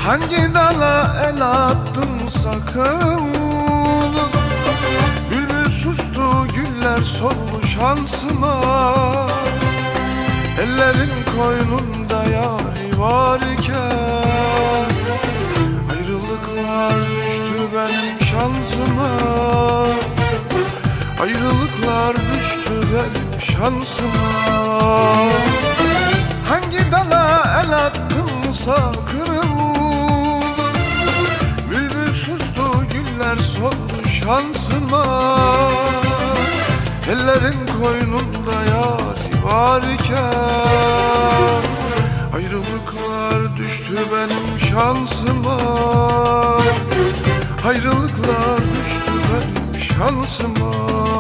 Hangi dala el attım sakın? Bülbül sustu, güller soldu şansıma. Ellerin koynunda yâri varken ayrılıklar düştü benim şansıma. Ayrılıklar düştü benim şansıma. Hangi dala el attımsa kırıldı, bülbül sustu, güller soldu şansıma. Ellerin koynunda yâri varken ayrılıklar düştü benim şansıma. Ayrılıklar düştü benim şansıma.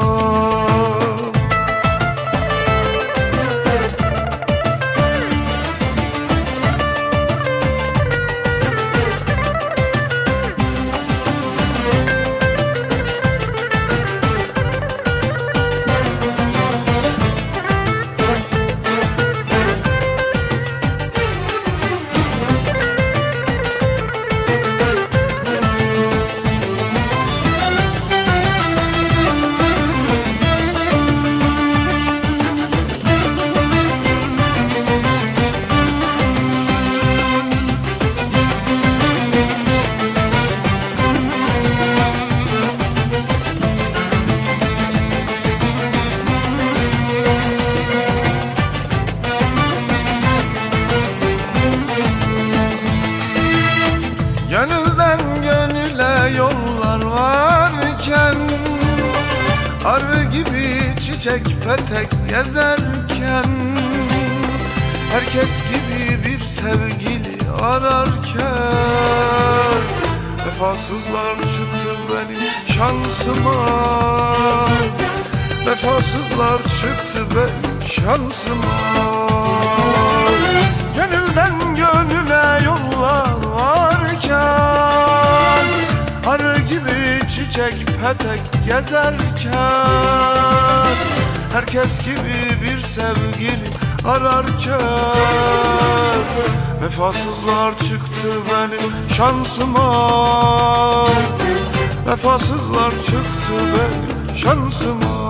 Gönülden gönüle yollar varken, arı gibi çiçek petek gezerken, herkes gibi bir sevgili ararken, vefasızlar çıktı benim şansıma. Vefasızlar çıktı benim şansıma. Gönülden gönüle yollar varken, arı gibi çiçek petek gezerken, herkes gibi bir sevgili ararken, vefasızlar çıktı benim şansıma. Vefasızlar çıktı benim şansıma.